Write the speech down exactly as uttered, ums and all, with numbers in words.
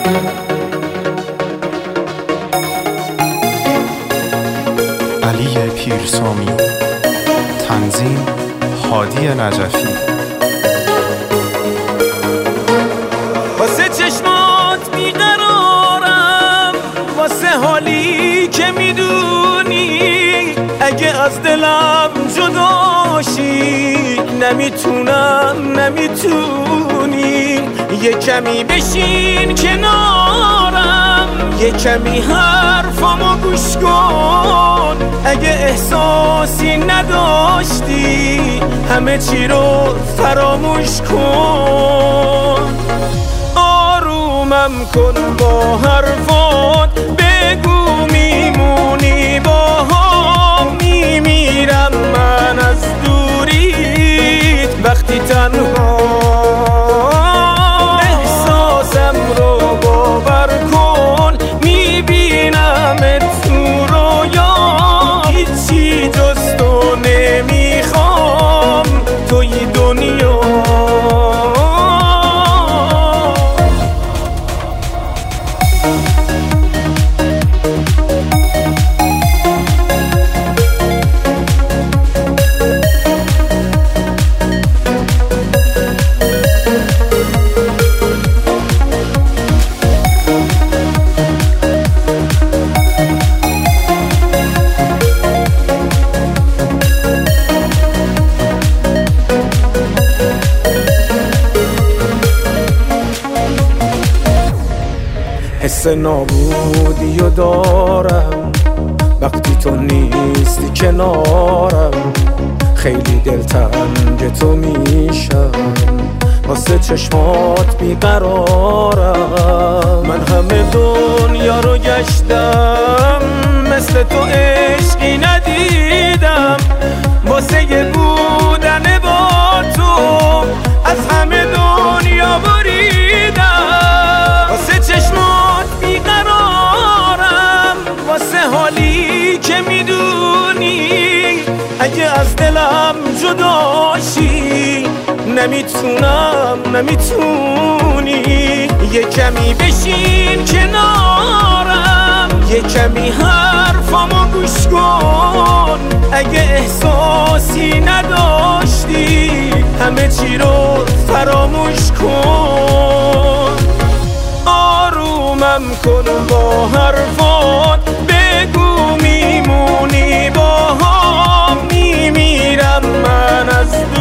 علی پیرسامی، تنظیم هادی نجفی. واسه چشمات بیقرارم، واسه حالی که میدونی اگه از دلم جداشی نمیتونم نمیتونی. یه کمی بشین کنارم، یه کمی حرفامو گوش کن. اگه احساسی نداشتی همه چی رو فراموش کن. آرومم کن با حرفات، بگو میمونی با هم. میمیرم من از دوریت وقتی تنها. احساسم رو باور کن، میبینم تو رویا. هیچی جز تو نمیخوام توی دنیا. حس نابودی و دارم وقتی تو نیستی کنارم. خیلی دلتنگ تو میشم، واسه چشمات بیقرارم. من همه دنیا رو گشتم، مثل تو عشقی ندیدم. واسه یه بودن با تو از همه دنیا بریدم. واسه چشمات بیقرارم، واسه حالی که میدونی اگه از دلم جداشی نمیتونم نمیتونی. یه کمی بشین کنارم، یه کمی حرفامو گوش کن. اگه احساسی نداشتی همه چی رو فراموش کن. آرومم کن با حرفات، بگو میمونی با هم. میمیرم من از